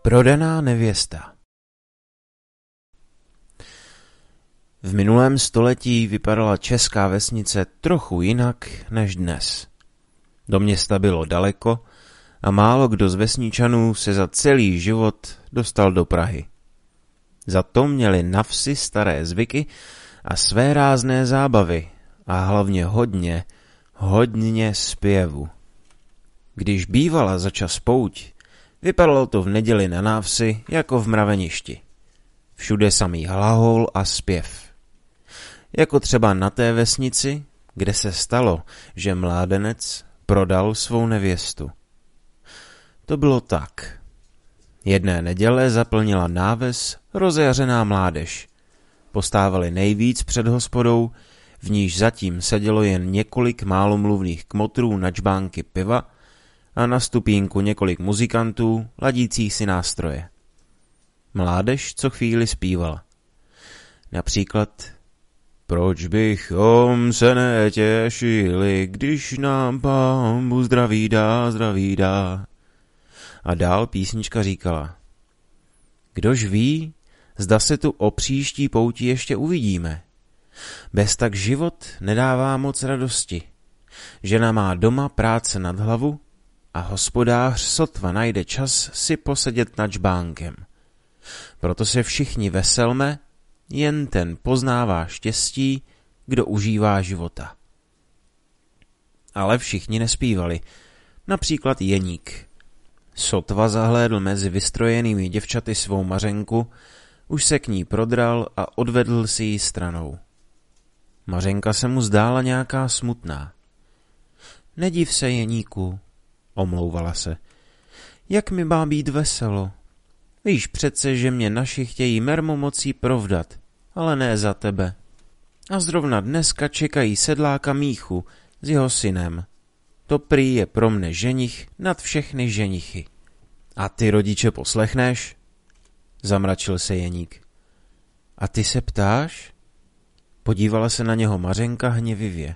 Prodaná nevěsta. V minulém století vypadala česká vesnice trochu jinak než dnes. Do města bylo daleko a málo kdo z vesničanů se za celý život dostal do Prahy. Za to měli na vsi staré zvyky a své rázné zábavy a hlavně hodně zpěvu. Když bývala začas pouť, vypadalo to v neděli na návsi jako v mraveništi. Všude samý hlahol a zpěv. Jako třeba na té vesnici, kde se stalo, že mládenec prodal svou nevěstu. To bylo tak. Jedné neděle zaplnila náves rozjařená mládež. Postávali nejvíc před hospodou, v níž zatím sedělo jen několik málomluvných kmotrů na čbánky piva a na stupínku několik muzikantů ladících si nástroje. Mládež co chvíli zpívala. Například: Proč bychom se netěšili, když nám Pán Bůh zdraví dá. A dál písnička říkala: Kdož ví, zda se tu o příští pouti ještě uvidíme. Bez tak život nedává moc radosti. Žena má doma práce nad hlavu a hospodář sotva najde čas si posedět nad čbánkem. Proto se všichni veselme, jen ten poznává štěstí, kdo užívá života. Ale všichni nespívali, například Jeník. Sotva zahlédl mezi vystrojenými děvčaty svou Mařenku, už se k ní prodral a odvedl si ji stranou. Mařenka se mu zdála nějaká smutná. Nediv se, Jeníku, omlouvala se. Jak mi má být veselo? Víš přece, že mě naši chtějí mermomocí provdat, ale ne za tebe. A zrovna dneska čekají sedláka Míchu s jeho synem. To prý je pro mne ženich nad všechny ženichy. A ty, rodiče, poslechneš? Zamračil se Jeník. A ty se ptáš? Podívala se na něho Mařenka hněvivě.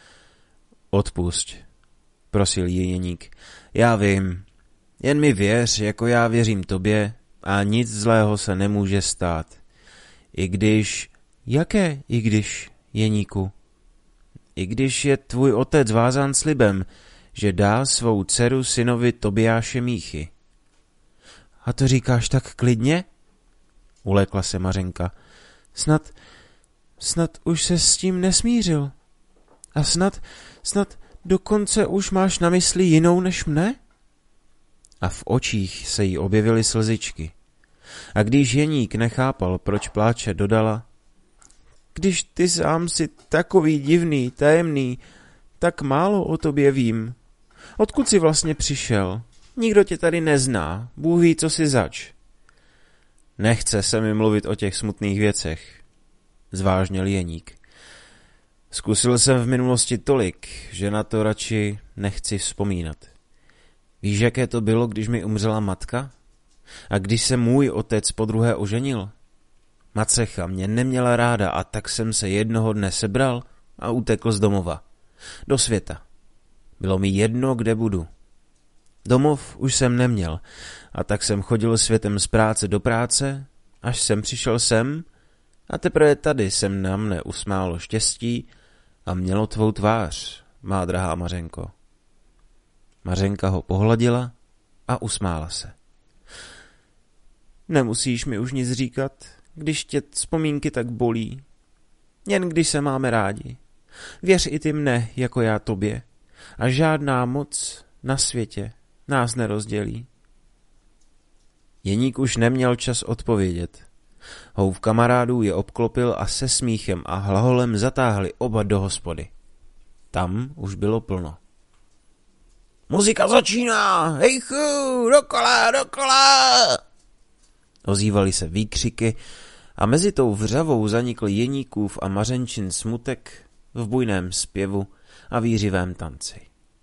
Odpusť, prosil ji Jeník. Já vím, jen mi věř, jako já věřím tobě, a nic zlého se nemůže stát. I když... Jaké i když, Jeníku? I když je tvůj otec vázán slibem, že dá svou dceru synovi Tobiáše Míchy. A to říkáš tak klidně? Ulekla se Mařenka. Snad už se s tím nesmířil. A snad dokonce už máš na mysli jinou než mne? A v očích se jí objevily slzičky. A když Jeník nechápal, proč pláče, dodala: Když ty sám si takový divný, tajemný, tak málo o tobě vím. Odkud jsi vlastně přišel? Nikdo tě tady nezná, Bůh ví, co jsi zač. Nechce se mi mluvit o těch smutných věcech, zvážnil Jeník. Zkusil jsem v minulosti tolik, že na to radši nechci vzpomínat. Víš, jaké to bylo, když mi umřela matka? A když se můj otec podruhé oženil? Macecha mě neměla ráda a tak jsem se jednoho dne sebral a utekl z domova. Do světa. Bylo mi jedno, kde budu. Domov už jsem neměl a tak jsem chodil světem z práce do práce, až jsem přišel sem a teprve tady jsem na mne usmálo štěstí a mělo tvou tvář, má drahá Mařenko. Mařenka ho pohladila a usmála se. Nemusíš mi už nic říkat, když tě vzpomínky tak bolí. Jen když se máme rádi. Věř i ty mne, jako já tobě. A žádná moc na světě nás nerozdělí. Jeník už neměl čas odpovědět. Houv kamarádů je obklopil a se smíchem a hlaholem zatáhli oba do hospody. Tam už bylo plno. Muzika začíná! Hejchu, dokola! Ozývaly se výkřiky a mezi tou vřavou zanikl Jeníkův a Mařenčin smutek v bujném zpěvu a výřivém tanci.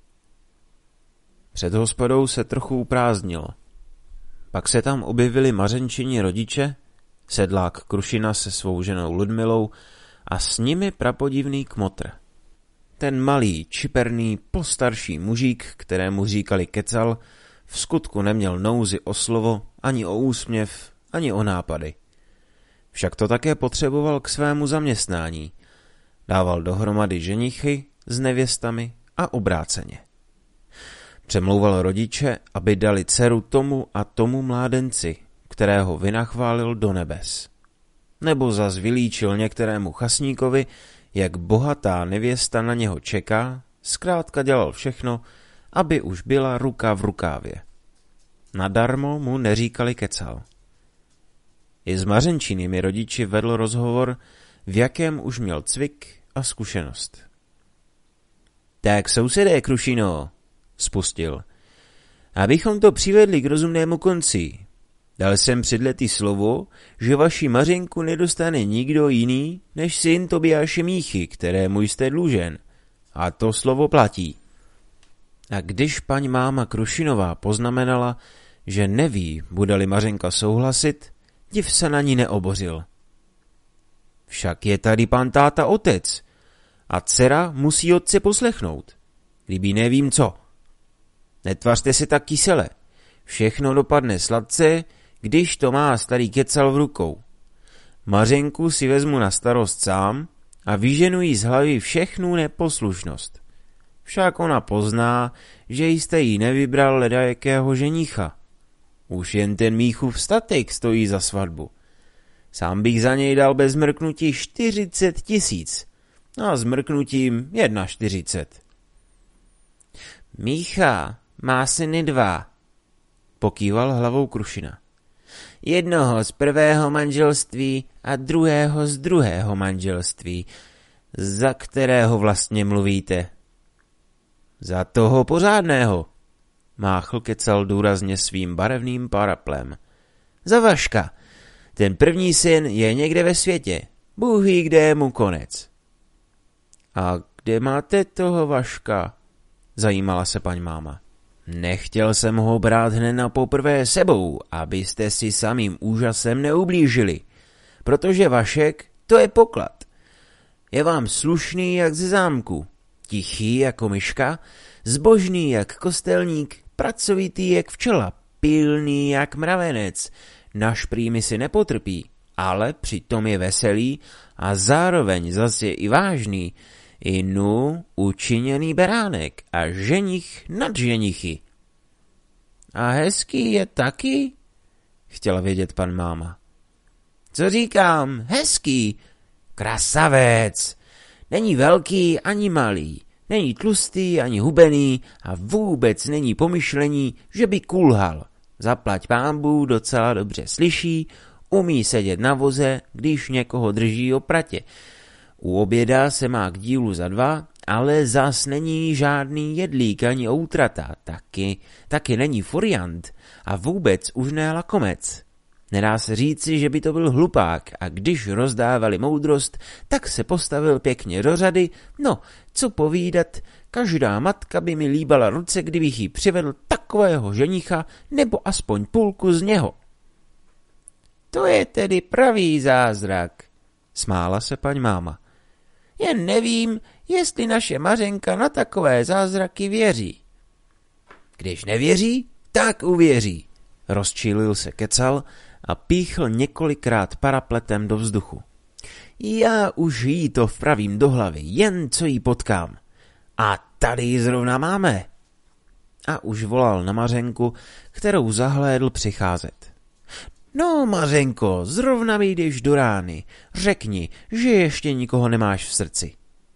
Před hospodou se trochu uprázdnilo. Pak se tam objevili Mařenčini rodiče, sedlák Krušina se svou ženou Ludmilou a s nimi prapodivný kmotr. Ten malý, čiperný, postarší mužík, kterému říkali Kecal, v skutku neměl nouzi o slovo, ani o úsměv, ani o nápady. Však to také potřeboval k svému zaměstnání. Dával dohromady ženichy s nevěstami a obráceně. Přemlouval rodiče, aby dali dceru tomu a tomu mládenci, kterého vynachválil do nebes. Nebo zas vylíčil některému chasníkovi, jak bohatá nevěsta na něho čeká, zkrátka dělal všechno, aby už byla ruka v rukávě. Nadarmo mu neříkali kecal. I s Mařenčinými rodiči vedl rozhovor, v jakém už měl cvik a zkušenost. Tak sousedé, Krušino, spustil, abychom to přivedli k rozumnému konci. Dal jsem před lety slovo, že vaši Mařenku nedostane nikdo jiný, než syn Tobiáše Míchy, kterému jste dlužen. A to slovo platí. A když paní máma Krušinová poznamenala, že neví, bude-li Mařenka souhlasit, div se na ní neobořil. Však je tady pan táta otec a dcera musí otce poslechnout. Kdyby nevím co. Netvařte se tak kysele. Všechno dopadne sladce, když to má starý kecal v rukou. Mařenku si vezmu na starost sám a vyženu jí z hlavy všechnu neposlušnost. Však ona pozná, že jste jí nevybral ledajakého ženicha. Už jen ten Míchův statek stojí za svatbu. Sám bych za něj dal bez mrknutí 40 000 a s mrknutím 41. Mícha má syny 2, pokýval hlavou Krušina. Jednoho z prvého manželství a druhého z druhého manželství. Za kterého vlastně mluvíte? Za toho pořádného, máchl kecal důrazně svým barevným paraplem. Za Vaška. Ten první syn je někde ve světě. Bůh ví, kde je mu konec. A kde máte toho Vaška? Zajímala se paní máma. Nechtěl jsem ho brát hned na poprvé sebou, abyste si samým úžasem neublížili. Protože Vašek, to je poklad. Je vám slušný jak ze zámku, tichý jako myška, zbožný jak kostelník, pracovitý jak včela, pilný jak mravenec, na šprýmy si nepotrpí, ale přitom je veselý a zároveň zase i vážný, učiněný beránek a ženich nad ženichy. A hezký je taky? Chtěla vědět pan máma. Co říkám, hezký, krasavec, není velký ani malý, není tlustý ani hubený a vůbec není pomyšlení, že by kulhal. Zaplať pánbů docela dobře slyší, umí sedět na voze, když někoho drží opratě. U oběda se má k dílu za 2, ale zas není žádný jedlík ani outrata, taky není furiant a vůbec už ne lakomec. Nedá se říci, že by to byl hlupák a když rozdávali moudrost, tak se postavil pěkně do řady, no, co povídat, každá matka by mi líbala ruce, kdybych jí přivedl takového ženicha nebo aspoň půlku z něho. To je tedy pravý zázrak, smála se paní máma. Jen nevím, jestli naše Mařenka na takové zázraky věří. Když nevěří, tak uvěří, rozčílil se kecal a píchl několikrát parapletem do vzduchu. Já už jí to vpravím do hlavy, jen co jí potkám. A tady ji zrovna máme. A už volal na Mařenku, kterou zahlédl přicházet. No, Mařenko, zrovna mi jdeš do rány. Řekni, že ještě nikoho nemáš v srdci.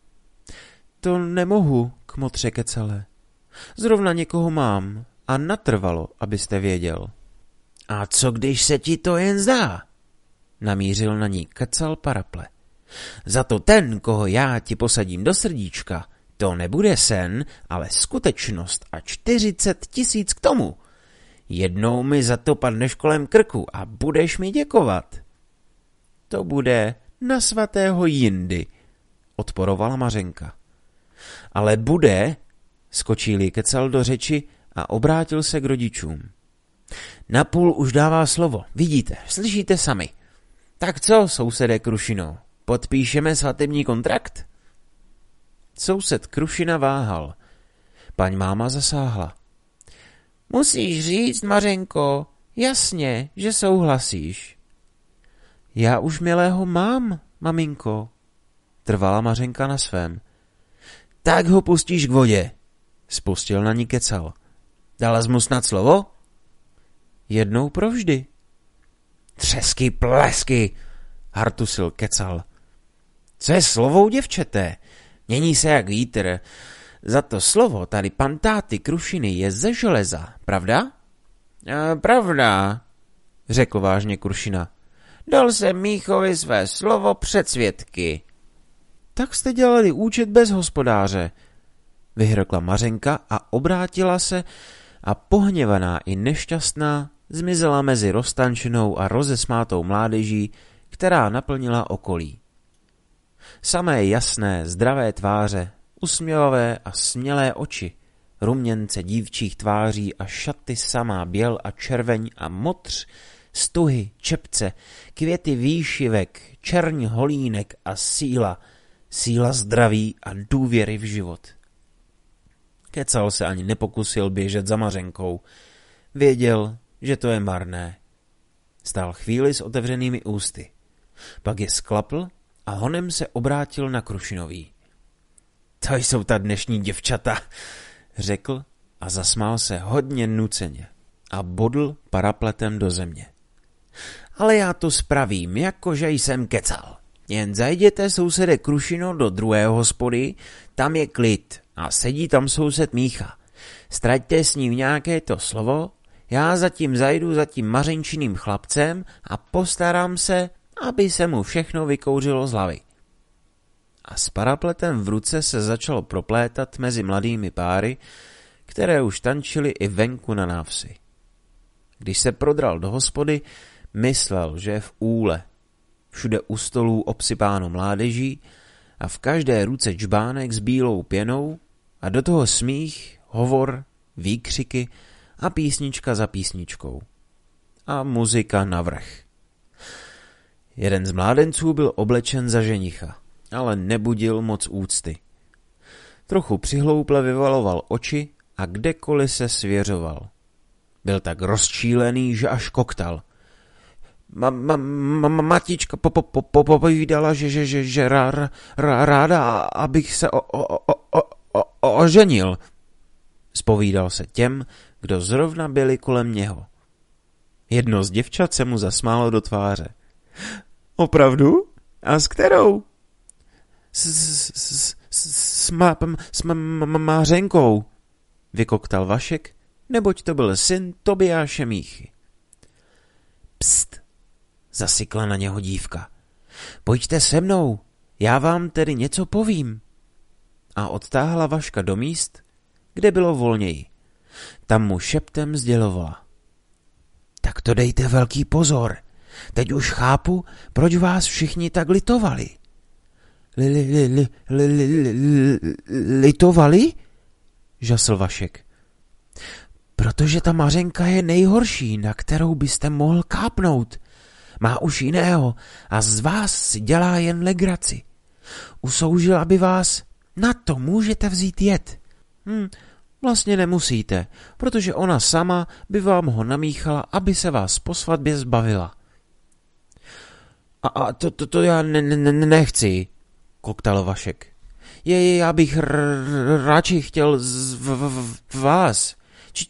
To nemohu, kmotře kecale. Zrovna někoho mám a natrvalo, abyste věděl. A co když se ti to jen zdá? Namířil na ní kecal paraple. Za to ten, koho já ti posadím do srdíčka, to nebude sen, ale skutečnost a 40 000 k tomu. Jednou mi za to padneš kolem krku a budeš mi děkovat. To bude na svatého jindy, odporovala Mařenka. Ale bude, skočil kecal do řeči a obrátil se k rodičům. Napůl už dává slovo, vidíte, slyšíte sami. Tak co, sousede Krušino, podpíšeme svatební kontrakt? Soused Krušina váhal. Paň máma zasáhla. Musíš říct, Mařenko, jasně, že souhlasíš. Já už milého mám, maminko, trvala Mařenka na svém. Tak ho pustíš k vodě, spustil na ní Kecal. Dala jsi mu snad slovo? Jednou provždy. Třesky plesky, hartusil Kecal. Co je slovou, děvčete? Mění se jak vítr. Za to slovo tady pan táty Krušiny je ze železa, pravda? Pravda, řekl vážně Krušina. Dal jsem Míchovi své slovo před svědky. Tak jste dělali účet bez hospodáře, vyhrkla Mařenka a obrátila se a pohněvaná i nešťastná zmizela mezi roztančenou a rozesmátou mládeží, která naplnila okolí. Samé jasné, zdravé tváře, usměvavé a smělé oči, ruměnce dívčích tváří a šaty samá běl a červeň a motř, stuhy, čepce, květy výšivek, čerň holínek a síla zdraví a důvěry v život. Kecal se ani nepokusil běžet za Mařenkou. Věděl, že to je marné. Stál chvíli s otevřenými ústy. Pak je sklapl a honem se obrátil na Krušinový. To jsou ta dnešní děvčata, řekl a zasmál se hodně nuceně a bodl parapletem do země. Ale já to spravím, jakože jsem kecal. Jen zajděte, sousede Krušino, do druhé hospody, tam je klid a sedí tam soused Mícha. Straťte s ním nějaké to slovo, já zatím zajdu za tím Mařenčiným chlapcem a postarám se, aby se mu všechno vykouřilo z hlavy. A s parapletem v ruce se začalo proplétat mezi mladými páry, které už tančily i venku na návsi. Když se prodral do hospody, myslel, že je v úle. Všude u stolů obsypáno mládeží a v každé ruce džbánek s bílou pěnou a do toho smích, hovor, výkřiky a písnička za písničkou. A muzika navrch. Jeden z mládenců byl oblečen za ženicha, ale nebudil moc úcty. Trochu přihlouple vyvaloval oči a kdekoliv se svěřoval. Byl tak rozčílený, že až koktal. Matička popovídala, že ráda, abych se oženil. Zpovídal se těm, kdo zrovna byli kolem něho. Jedno z děvčat se mu zasmálo do tváře. Opravdu? A s kterou? S Mařenkou, vykoktal Vašek, neboť to byl syn Tobiáše Míchy. Pst, zasykla na něho dívka. Pojďte se mnou, já vám tedy něco povím. A odtáhla Vaška do míst, kde bylo volněji. Tam mu šeptem sdělovala. Tak to dejte velký pozor, teď už chápu, proč vás všichni tak litovali. Litovali? Žasl Vašek. Protože ta Mařenka je nejhorší, na kterou byste mohl kápnout. Má už jiného a z vás si dělá jen legraci. Usoužila by vás, na to můžete vzít jed. Vlastně nemusíte, protože ona sama by vám ho namíchala, aby se vás po svatbě zbavila. A to já nechci, koktal Vašek. Já bych radši chtěl vás.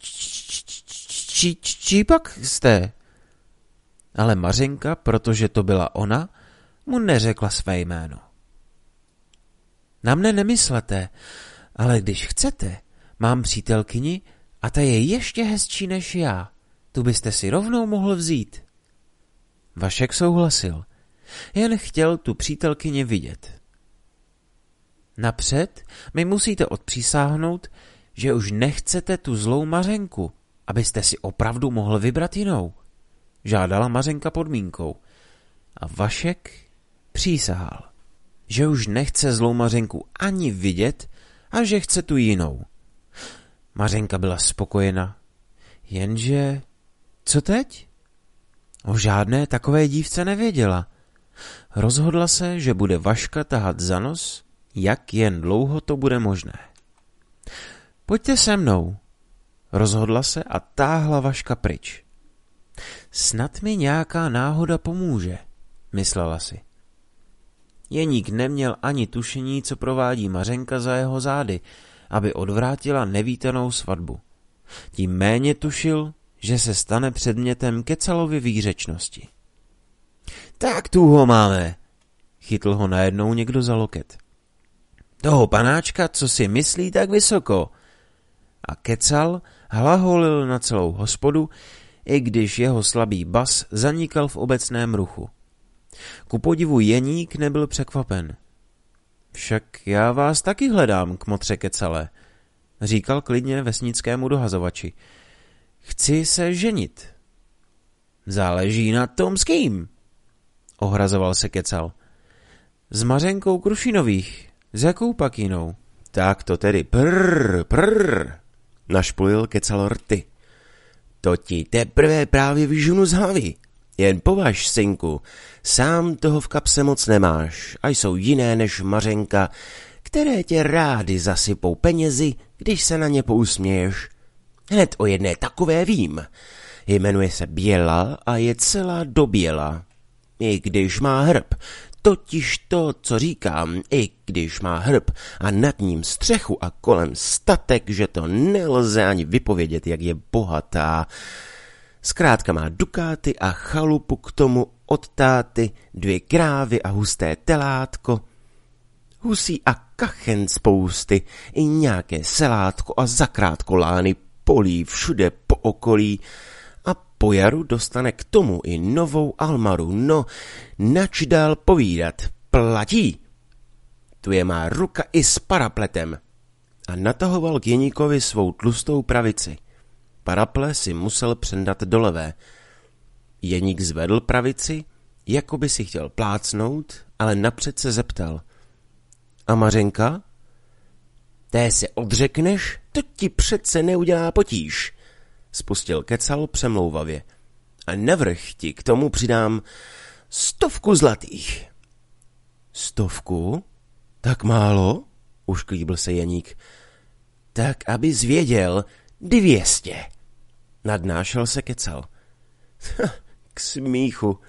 Čí pak jste? Ale Mařenka, protože to byla ona, mu neřekla své jméno. Na mne nemyslete, ale když chcete, mám přítelkyni a ta je ještě hezčí než já. Tu byste si rovnou mohl vzít. Vašek souhlasil. Jen chtěl tu přítelkyni vidět. Napřed mi musíte odpřísáhnout, že už nechcete tu zlou Mařenku, abyste si opravdu mohl vybrat jinou. Žádala Mařenka podmínkou. A Vašek přísahal, že už nechce zlou Mařenku ani vidět a že chce tu jinou. Mařenka byla spokojena, jenže co teď? O žádné takové dívce nevěděla. Rozhodla se, že bude Vaška tahat za nos, jak jen dlouho to bude možné. Pojďte se mnou, Rozhodla se a táhla Vaška pryč. Snad mi nějaká náhoda pomůže, myslela si. Jeník neměl ani tušení, co provádí Mařenka za jeho zády, aby odvrátila nevítanou svatbu. Tím méně tušil, že se stane předmětem Kecalovy výřečnosti. Tak tu ho máme, chytl ho najednou někdo za loket. Toho panáčka, co si myslí tak vysoko. A Kecal hlaholil na celou hospodu, i když jeho slabý bas zanikal v obecném ruchu. Ku podivu Jeník nebyl překvapen. Však já vás taky hledám, kmotře Kecale, říkal klidně vesnickému dohazovači. Chci se ženit. Záleží na tom s kým, ohrazoval se Kecal. S Mařenkou Krušinových, s jakou pak jinou? Tak to tedy prrr, našpulil Kecal rty. To ti teprve právě vyžunu z hlavy. Jen považ, synku, sám toho v kapse moc nemáš a jsou jiné než Mařenka, které tě rády zasypou penězi, když se na ně pousměješ. Hned o jedné takové vím. Jmenuje se Běla a je celá do běla. I když má hrb, totiž to, co říkám, i když má hrb a nad ním střechu a kolem statek, že to nelze ani vypovědět, jak je bohatá. Zkrátka má dukáty a chalupu k tomu od táty, 2 krávy a husté telátko, husí a kachen spousty, i nějaké selátko a zakrátko lány polí všude po okolí a po jaru dostane k tomu i novou almaru, no nač dál povídat, platí. Tu je má ruka i s parapletem a natahoval k Jeníkovi svou tlustou pravici. Paraple si musel přendat do levé. Jeník zvedl pravici, jako by si chtěl plácnout, ale napřed se zeptal. A Mařenka? Té se odřekneš, to ti přece neudělá potíž, spustil Kecal přemlouvavě. A navrch ti k tomu přidám 100 zlatých. 100? Tak málo? Ušklíbil se Jeník. Tak, abys věděl, 200. Nadnášel se Kecal. K smíchu.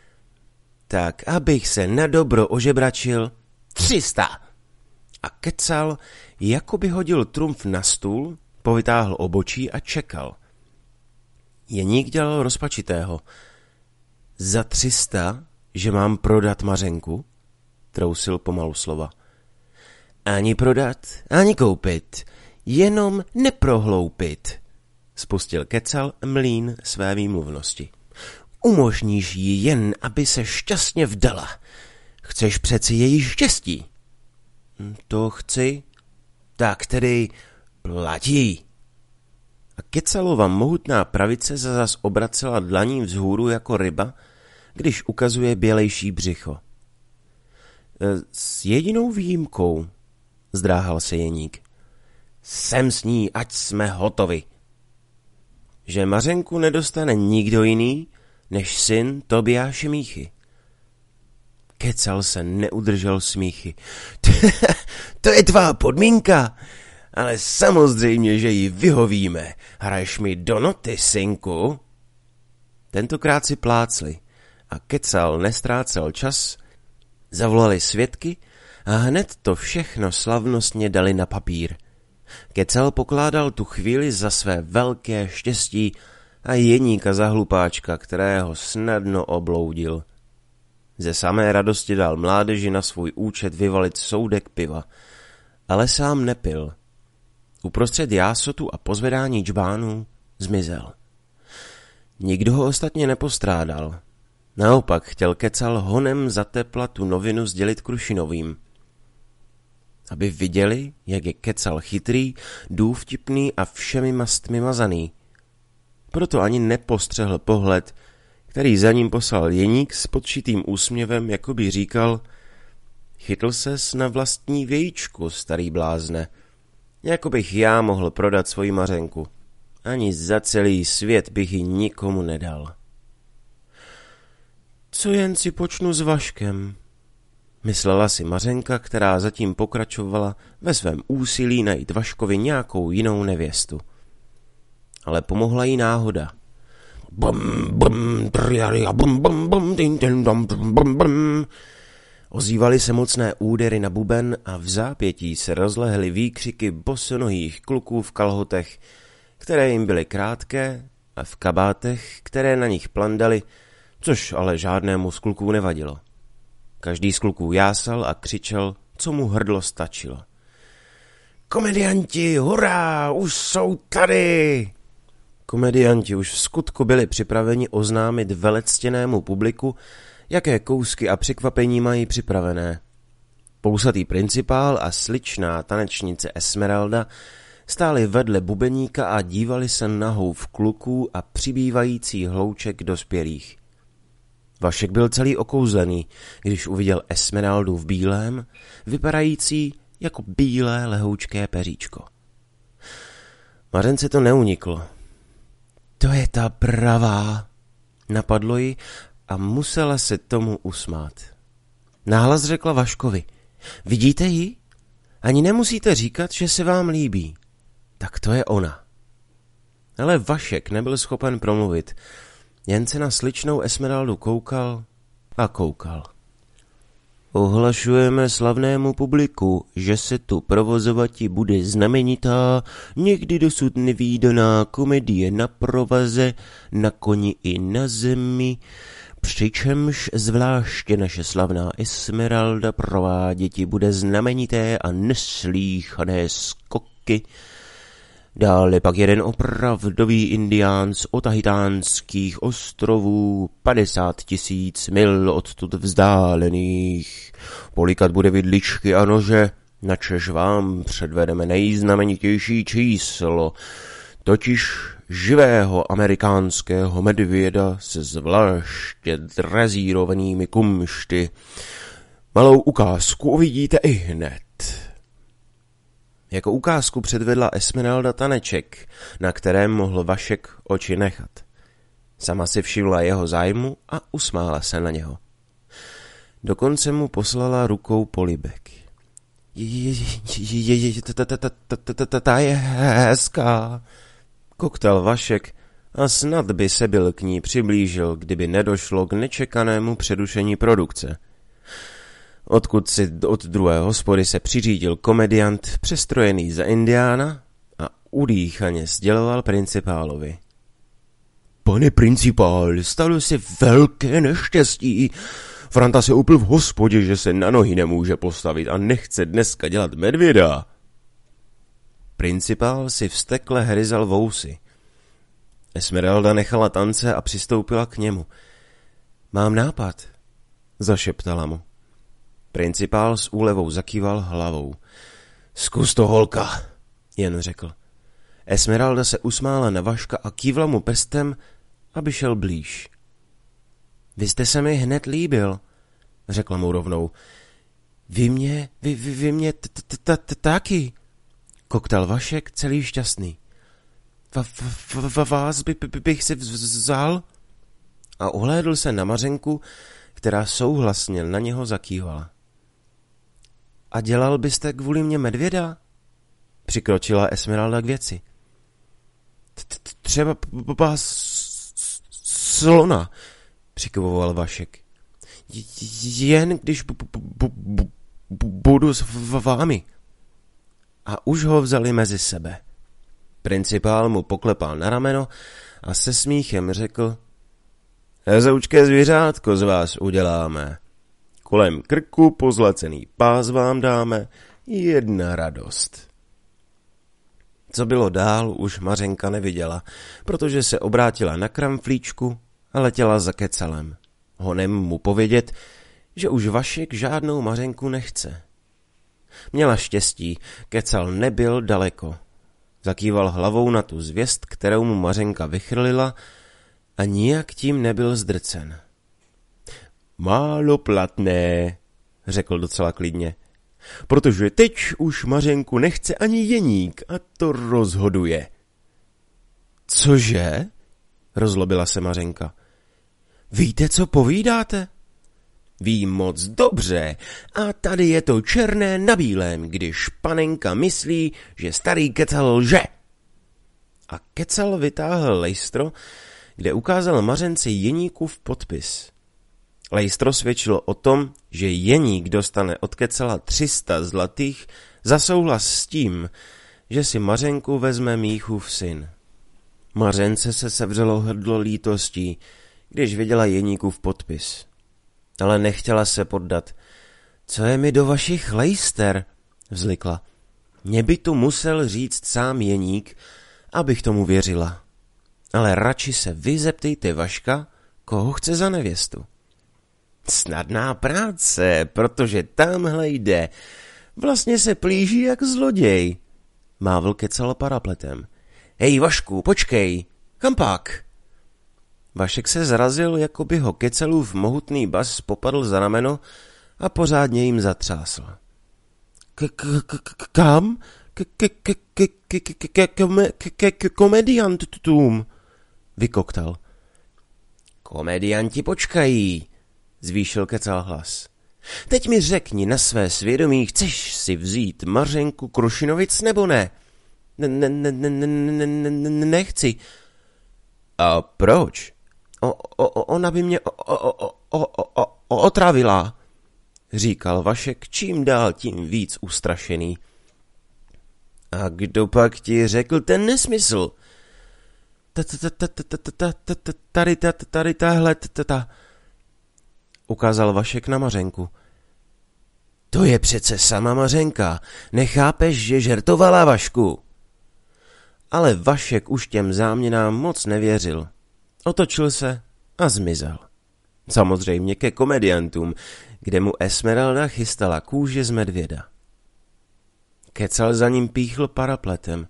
Tak, abych se na dobro ožebračil, 300. A Kecal, jako by hodil trumf na stůl, povytáhl obočí a čekal. Jeník dělal rozpačitého. Za 300, že mám prodat Mařenku? Trousil pomalu slova. Ani prodat, ani koupit, jenom neprohloupit, spustil Kecal mlýn své výmluvnosti. Umožníš jí jen, aby se šťastně vdala. Chceš přeci její štěstí. To chci. Tak tedy platí. A Kecalova mohutná pravice se zas obracela dlaní vzhůru jako ryba, když ukazuje bělejší břicho. S jedinou výjimkou, zdráhal se Jeník. Sem s ní, ať jsme hotovi. Že Mařenku nedostane nikdo jiný, než syn Tobiáše Míchy. Kecal se neudržel smíchy. To je tvá podmínka, ale samozřejmě, že ji vyhovíme. Hraješ mi do noty, synku. Tentokrát si plácli a Kecal nestrácel čas, zavolali svědky a hned to všechno slavnostně dali na papír. Kecal pokládal tu chvíli za své velké štěstí a Jeníka za hlupáčka, kterého snadno obloudil. Ze samé radosti dal mládeži na svůj účet vyvalit soudek piva, ale sám nepil. Uprostřed jásotu a pozvedání džbánů zmizel. Nikdo ho ostatně nepostrádal. Naopak chtěl Kecal honem zatepla tu novinu sdělit Krušinovým. Aby viděli, jak je Kecal chytrý, důvtipný a všemi mastmi mazaný. Proto ani nepostřehl pohled, který za ním poslal Jeník s podšitým úsměvem, jako by říkal: chytl ses na vlastní vějíčku, starý blázne. Jako bych já mohl prodat svoji Mařenku. Ani za celý svět bych ji nikomu nedal. Co jen si počnu s Vaškem, myslela si Mařenka, která zatím pokračovala ve svém úsilí najít Vaškovi nějakou jinou nevěstu. ale pomohla jí náhoda. Ozývaly se mocné údery na buben a v zápětí se rozlehly výkřiky bosonohých kluků v kalhotech, které jim byly krátké, a v kabátech, které na nich plandaly, což ale žádnému z kluků nevadilo. Každý z kluků jásal a křičel, co mu hrdlo stačilo. Komedianti, hurá, už jsou tady! Komedianti už v skutku byli připraveni oznámit velectěnému publiku, jaké kousky a překvapení mají připravené. Pousatý principál a sličná tanečnice Esmeralda stáli vedle bubeníka a dívali se na houf kluků a přibývající hlouček dospělých. Vašek byl celý okouzlený, když uviděl Esmeraldu v bílém, vypadající jako bílé lehoučké peříčko. Mařence to neuniklo. To je ta pravá, napadlo ji a musela se tomu usmát. Náhlas řekla Vaškovi, vidíte ji? Ani nemusíte říkat, že se vám líbí. Tak to je ona. Ale Vašek nebyl schopen promluvit, jen se na sličnou Esmeraldu koukal a koukal. Ohlašujeme slavnému publiku, že se tu provozovati bude znamenitá, někdy dosud nevídaná komedie na provaze, na koni i na zemi, přičemž zvláště naše slavná Esmeralda prováděti bude znamenité a neslýchané skoky. Dále pak jeden opravdový indián z Otahitánských ostrovů, 50 000 mil odtud vzdálených. Polikat bude vidličky a nože, načež vám předvedeme nejznamenitější číslo, totiž živého amerikánského medvěda se zvláště drazírovanými kumšty. Malou ukázku uvidíte i hned. Jako ukázku předvedla Esmeralda taneček, na kterém mohl Vašek oči nechat. Sama si všimla jeho zájmu a usmála se na něho. Dokonce mu poslala rukou polibek. Ta je hezká, koktal Vašek a snad by se byl k ní přiblížil, kdyby nedošlo k nečekanému přerušení produkce. Odkud si od druhé hospody se přiřídil komediant přestrojený za indiána a udýchaně sděloval principálovi. Pane principál, stalo se velké neštěstí. Franta se upil v hospodě, že se na nohy nemůže postavit a nechce dneska dělat medvěda. Principál si vztekle hryzal vousy. Esmeralda nechala tance a přistoupila k němu. Mám nápad, zašeptala mu. Principál s úlevou zakýval hlavou. Zkus to, holka, jen řekl. Esmeralda se usmála na Vaška a kývla mu prstem, aby šel blíž. Vy jste se mi hned líbil, řekla mu rovnou. Vy mě taky, koktal Vašek celý šťastný. Vás bych si vzal? A ohlédl se na Mařenku, která souhlasně na něho zakývala. A dělal byste kvůli mě medvěda? Přikročila Esmeralda k věci. Třeba slona, přikyvoval Vašek. Jen když budu s vámi. A už ho vzali mezi sebe. Principál mu poklepal na rameno a se smíchem řekl: Hezoučké zvířátko z vás uděláme. Kolem krku pozlacený pás vám dáme, jedna radost. Co bylo dál, už Mařenka neviděla, protože se obrátila na kramflíčku a letěla za Kecalem. Honem mu povědět, že už Vašek žádnou Mařenku nechce. Měla štěstí, Kecal nebyl daleko. Zakýval hlavou na tu zvěst, kterou mu Mařenka vychrlila, a nijak tím nebyl zdrcen. Málo platné, řekl docela klidně, protože teď už Mařenku nechce ani Jeník a to rozhoduje. Cože? Rozlobila se Mařenka. Víte, co povídáte? Vím moc dobře a tady je to černé na bílém, když panenka myslí, že starý Kecal lže. A Kecal vytáhl lejstro, kde ukázal Mařence Jeníkův podpis. Lejstro svědčilo o tom, že Jeník dostane od Kecala 300 zlatých za souhlas s tím, že si Mařenku vezme Míchův syn. Mařence se sevřelo hrdlo lítostí, když viděla Jeníkův podpis. Ale nechtěla se poddat. Co je mi do vašich lejster? Vzlikla. Mě by tu musel říct sám Jeník, abych tomu věřila. Ale radši se vy zeptejte Vaška, koho chce za nevěstu. Snadná práce, protože tamhle jde. Vlastně se plíží jak zloděj. Mávl Kecal parapletem. Hej Vašku, počkej, kam pak? Vašek se zrazil, jako by ho Kecalův mohutný bas popadl za rameno a pořádně jim zatřásl. Kam? Komediantům, vykoktal. Komedianti počkají, zvýšil Kecal hlas. Teď mi řekni na své svědomí, chceš si vzít Mařenku Krušinovic nebo ne? Nechci. A proč? Ona by mě otravila, říkal Vašek čím dál tím víc ustrašený. A kdo pak ti řekl ten nesmysl? Tady tahle, ukázal Vašek na Mařenku. To je přece sama Mařenka, nechápeš, že žertovala, Vašku? Ale Vašek už těm záměnám moc nevěřil. Otočil se a zmizel. Samozřejmě ke komediantům, kde mu Esmeralda chystala kůže z medvěda. Kecal za ním píchl parapletem.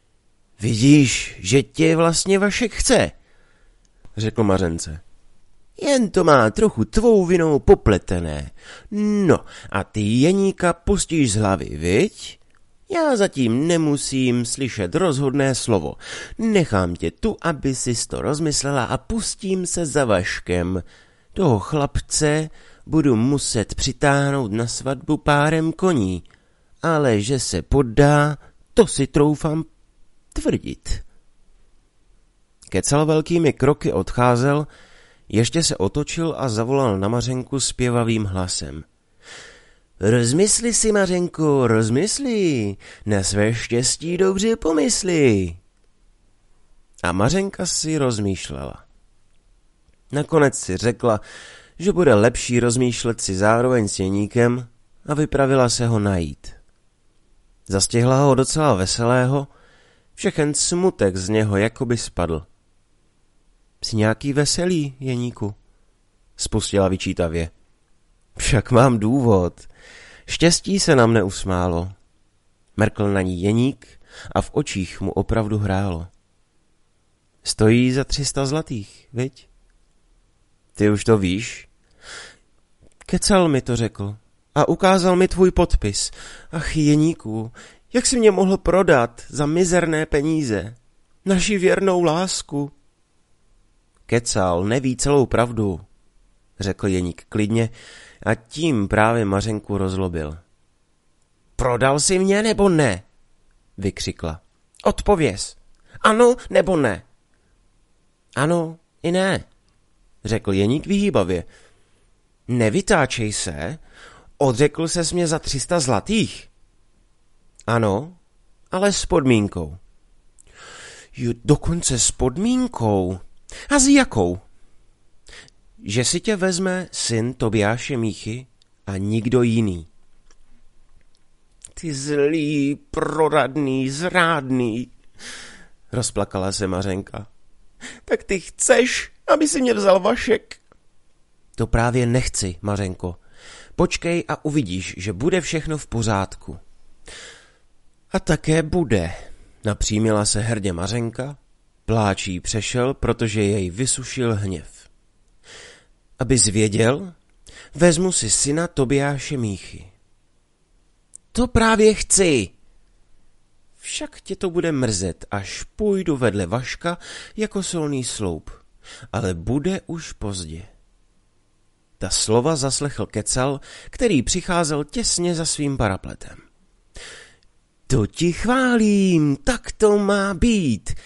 Vidíš, že tě vlastně Vašek chce, řekl Mařence. Jen to má trochu tvou vinou popletené. No a ty Jeníka pustíš z hlavy, viď? Já zatím nemusím slyšet rozhodné slovo. Nechám tě tu, aby sis to rozmyslela a pustím se za Vaškem. Toho chlapce budu muset přitáhnout na svatbu párem koní, ale že se poddá, to si troufám tvrdit. Kecal velkými kroky odcházel, ještě se otočil a zavolal na Mařenku zpěvavým hlasem. Rozmysli si, Mařenko, rozmysli, na své štěstí dobře pomysli. A Mařenka si rozmýšlela. Nakonec si řekla, že bude lepší rozmýšlet si zároveň s Jeníkem a vypravila se ho najít. Zastihla ho docela veselého, všechen smutek z něho jakoby spadl. Jsi nějaký veselý, Jeníku? Spustila vyčítavě. Však mám důvod. Štěstí se nám neusmálo. Mrkl na ní Jeník a v očích mu opravdu hrálo. Stojí za 300 zlatých, viď? Ty už to víš? Kecal mi to řekl a ukázal mi tvůj podpis. Ach, Jeníku, jak jsi mě mohl prodat za mizerné peníze? Naši věrnou lásku. Kecal neví celou pravdu, řekl Jeník klidně a tím právě Mařenku rozlobil. Prodal jsi mě nebo ne? Vykřikla. Odpověz. Ano nebo ne? Ano i ne, řekl Jeník vyhýbavě. Nevytáčej se, odřekl ses mě za 300 zlatých. Ano, ale s podmínkou. Jo, dokonce s podmínkou. A s jakou? Že si tě vezme syn Tobiáše Míchy a nikdo jiný. Ty zlý, proradný, zrádný, rozplakala se Mařenka. Tak ty chceš, aby si mě vzal Vašek? To právě nechci, Mařenko. Počkej a uvidíš, že bude všechno v pořádku. A také bude, napřímila se hrdě Mařenka. Pláč jí přešel, protože jej vysušil hněv. Abys věděl, vezmu si syna Tobiáše Míchy. To právě chci. Však tě to bude mrzet, až půjdu vedle Vaška jako solný sloup. Ale bude už pozdě. Ta slova zaslechl Kecal, který přicházel těsně za svým parapletem. To ti chválím, tak to má být.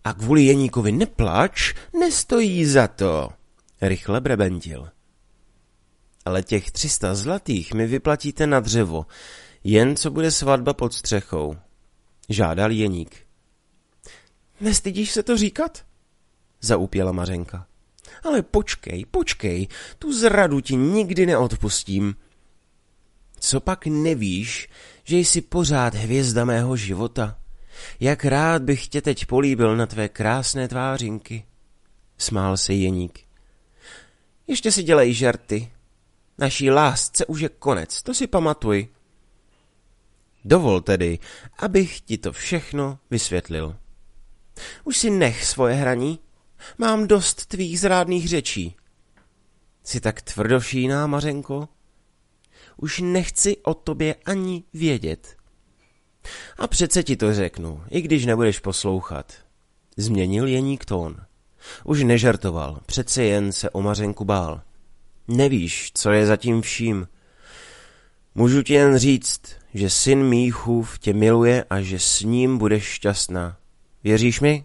A kvůli Jeníkovi neplač, nestojí za to, rychle brebentil. Ale těch 300 zlatých mi vyplatíte na dřevo, jen co bude svatba pod střechou, žádal Jeník. Nestydíš se to říkat? Zaupěla Mařenka. Ale počkej, tu zradu ti nikdy neodpustím. Co pak nevíš, že jsi pořád hvězda mého života? Jak rád bych tě teď políbil na tvé krásné tvářinky. Smál se Jeník. Ještě si dělej žerty. Naší lásce už je konec, to si pamatuj. Dovol tedy, abych ti to všechno vysvětlil. Už si nech svoje hraní, mám dost tvých zrádných řečí. Jsi tak tvrdošíná, Mařenko? Už nechci o tobě ani vědět. A přece ti to řeknu, i když nebudeš poslouchat. Změnil Jeník tón. Už nežartoval, přece jen se o Mařenku bál. Nevíš, co je zatím vším. Můžu ti jen říct, že syn Míchův tě miluje a že s ním budeš šťastná. Věříš mi?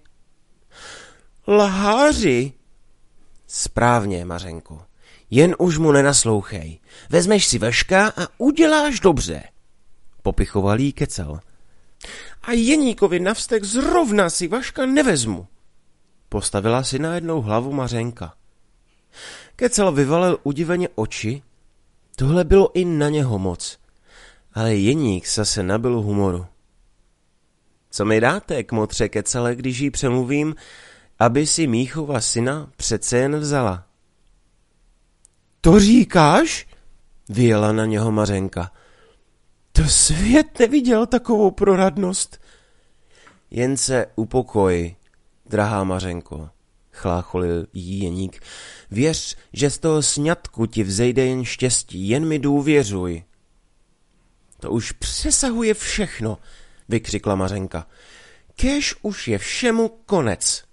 Lháři! Správně, Mařenko. Jen už mu nenaslouchej. Vezmeš si Vaška a uděláš dobře. Popichoval jí Kecal. A Jeníkovi navztek zrovna si Vaška nevezmu. Postavila si najednou hlavu Mařenka. Kecal vyvalil udiveně oči. Tohle bylo i na něho moc. Ale Jeník zase nabyl humoru. Co mi dáte, kmotře Kecale, když jí přemluvím, aby si Míchova syna přece jen vzala? To říkáš? Vyjela na něho Mařenka. To svět neviděl takovou proradnost. Jen se upokoj, drahá Mařenko, chlácholil jí Jeník. Věř, že z toho sňatku ti vzejde jen štěstí, jen mi důvěřuj. To už přesahuje všechno, vykřikla Mařenka. Kéž už je všemu konec.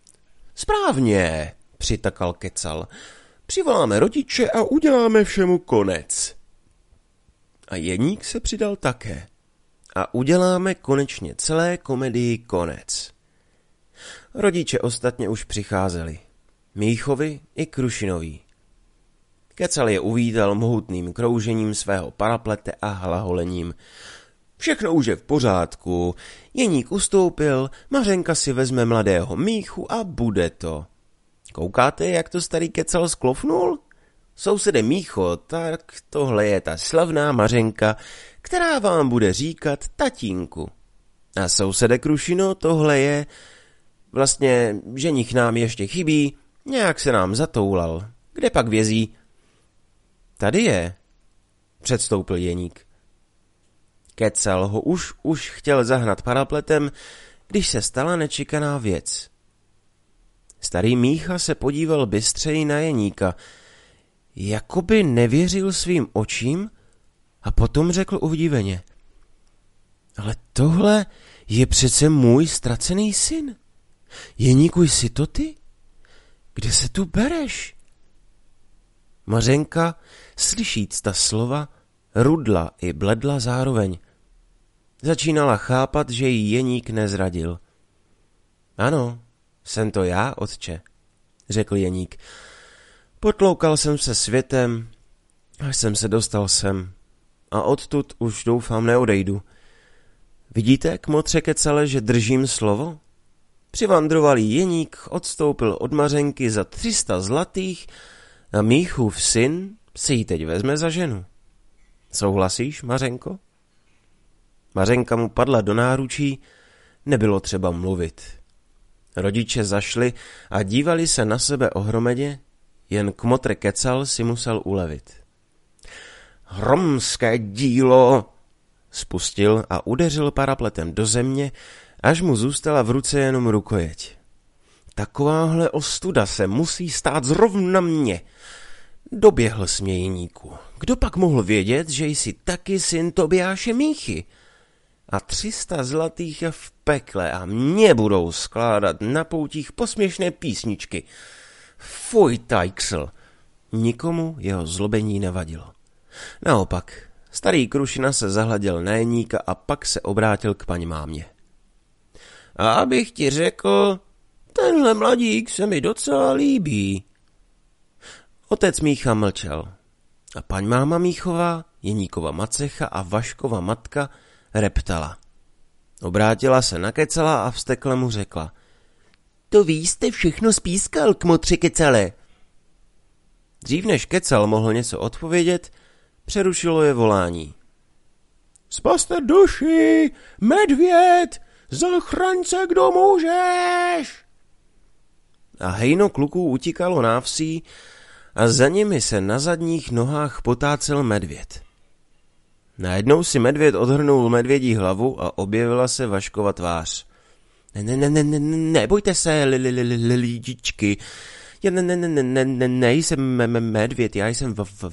Správně, přitakal Kecal. Přivoláme rodiče a uděláme všemu konec. A Jeník se přidal také. A uděláme konečně celé komedii konec. Rodiče ostatně už přicházeli. Míchovi i Krušinovi. Kecal je uvítal mohutným kroužením svého paraplete a hlaholením. Všechno už je v pořádku. Jeník ustoupil, Mařenka si vezme mladého Míchu a bude to. Koukáte, jak to starý Kecal sklofnul? Sousede Mícho, tak tohle je ta slavná Mařenka, která vám bude říkat tatínku. A sousede Krušino, tohle je... Vlastně ženich nám ještě chybí, nějak se nám zatoulal. Kde pak vězí? Tady je, předstoupil Jeník. Kecal ho už chtěl zahnat parapletem, když se stala nečekaná věc. Starý Mícha se podíval bystřeji na Jeníka, jakoby nevěřil svým očím a potom řekl udiveně. Ale tohle je přece můj ztracený syn. Jeníku, jsi to ty? Kde se tu bereš? Mařenka, slyšíc ta slova, rudla i bledla zároveň. Začínala chápat, že jí Jeník nezradil. Ano, jsem to já, otče, řekl Jeník. Potloukal jsem se světem, až jsem se dostal sem. A odtud už doufám neodejdu. Vidíte, kmotře Kecale, že držím slovo? Přivandrovalý Jeník odstoupil od Mařenky za 300 zlatých a Míchův syn si ji teď vezme za ženu. Souhlasíš, Mařenko? Mařenka mu padla do náručí, nebylo třeba mluvit. Rodiče zašli a dívali se na sebe ohromeně, jen kmotr Kecal si musel ulevit. Hromské dílo! Spustil a udeřil parapletem do země, až mu zůstala v ruce jenom rukojeť. Takováhle ostuda se musí stát zrovna mně. Doběhl smějníku. Kdo pak mohl vědět, že jsi taky syn Tobiáše Míchy? A 300 zlatých je v pekle a mě budou skládat na poutích posměšné písničky. Fuj, tajksl. Nikomu jeho zlobení nevadilo. Naopak, starý Krušina se zahleděl na Jeníka a pak se obrátil k paní mámě. A abych ti řekl, Tenhle mladík se mi docela líbí. Otec Mícha mlčel. A paň máma Míchová, Jeníkova macecha a Vaškova matka reptala. Obrátila se na Kecela a vztekle mu řekla. To vy jste všechno spískal, kmotři Kecele. Dřív než Kecel mohl něco odpovědět, přerušilo je volání. Spaste duši, medvěd, zachránce, kdo můžeš! A hejno kluků utíkalo návsí a za nimi se na zadních nohách potácel medvěd. Najednou si medvěd odhrnul medvědí hlavu a objevila se Vaškova tvář. Nebojte se, lidičky. Já nejsem medvěd, já jsem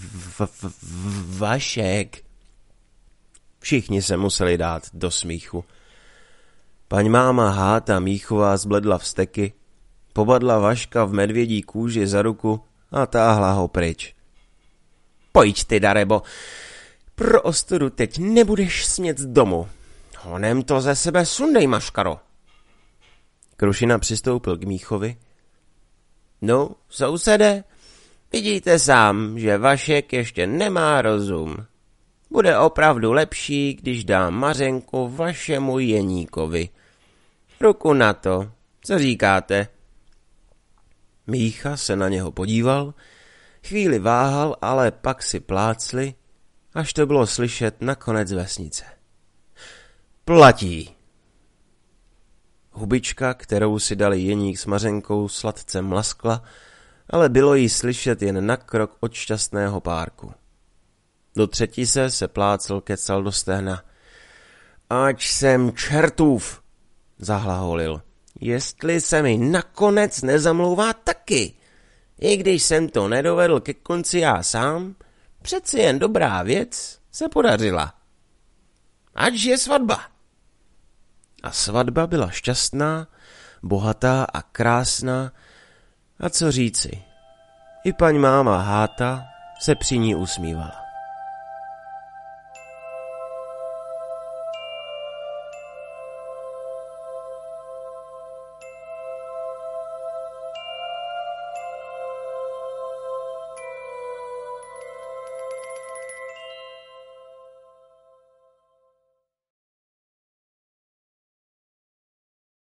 Vašek. Všichni se museli dát do smíchu. Paň máma Háta Míchová zbledla vzteky, pobadla Vaška v medvědí kůži za ruku a táhla ho pryč. Pojď ty, Darebo, pro ostudu teď nebudeš smět z domu. Honem to ze sebe sundej, maškaro. Krušina přistoupil k Míchovi. No, sousede, vidíte sám, že Vašek ještě nemá rozum. Bude opravdu lepší, když dám Mařenku vašemu Jeníkovi. Ruku na to, co říkáte? Mícha se na něho podíval, chvíli váhal, ale pak si plácli, až to bylo slyšet na konec vesnice. Platí. Hubička, kterou si dali Jeník s Mařenkou, sladce mlaskla, ale bylo jí slyšet jen na krok od šťastného párku. Do třetice se plácl Kecel do stehna. Ať jsem čertův, zahlaholil. Jestli se mi nakonec nezamlouvá taky. I když jsem to nedovedl ke konci já sám, přeci jen dobrá věc se podařila. Ať je svatba. A svatba byla šťastná, bohatá a krásná. A co říci, i paň máma Háta se při ní usmívala.